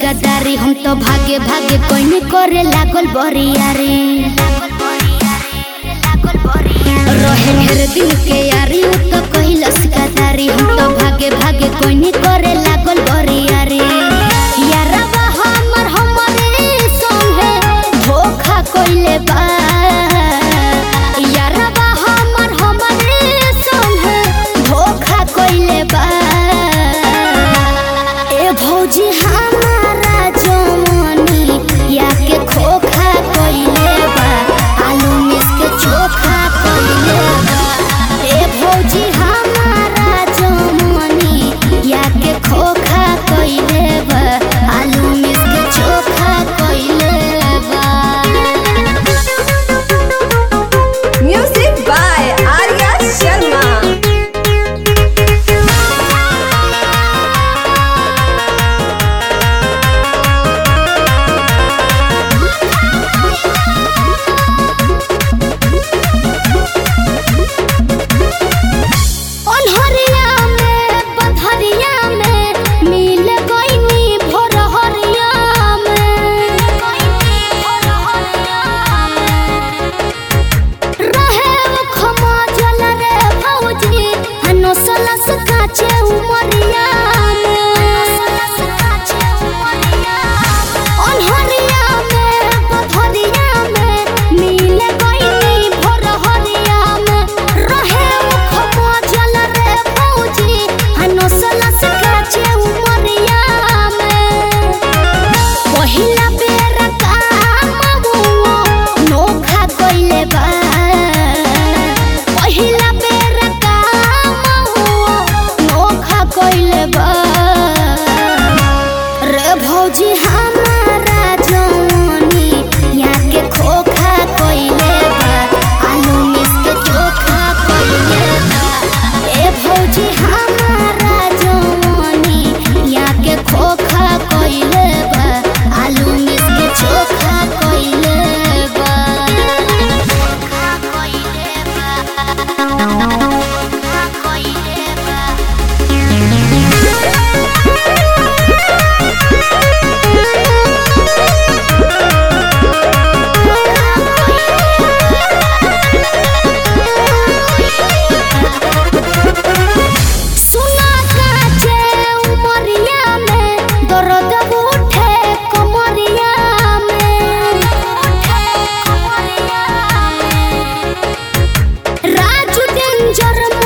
गदारी हम तो भागे भागे कोई नहीं करे लागल बरियारी रहे ढेर दिन के यारी तो कहिलस गदारी हम तो भागे भागे कोई नहीं करे लागल बरियारी यारवा हमर हमरे संगे धोखा कइले बा यारवा हमर हमरे संगे धोखा कइले बा ए भौजी हमारा जवानी या के खोखा कइले बा आलू मिस के चोखा कइले बा ए भौजी हमारा जवानी या के खोखा कइले बा आलू मिस के चोखा कइले बा Music by Arya Sharma. अनहरिया में बधरिया में मिल गइनी भोरहरिया में रहे वो खमा जल रे भौजी हनसलस काचे उमरिया अनहरिया में बधरिया में मिल गइनी भोरहरिया में रहे वो खमा जल रे भौजी हनसलस काचे उमरिया में पहिला बेर काम हुआ नोखा कइले बा पहिला बेर काम हुआ नोखा कइले बा रे भौजी हमारा जवानी या के खोखा कइले बा आलू मिस के चोखा कइले बा ए भौजी हमारा जवानी या के खोखा कइले बा आलू मिस के चोखा कइले बा चोखा कइले बा चोखा कइले बा सुना काचे उमरिया में दर्द उठे कमरिया में राजू डेंजर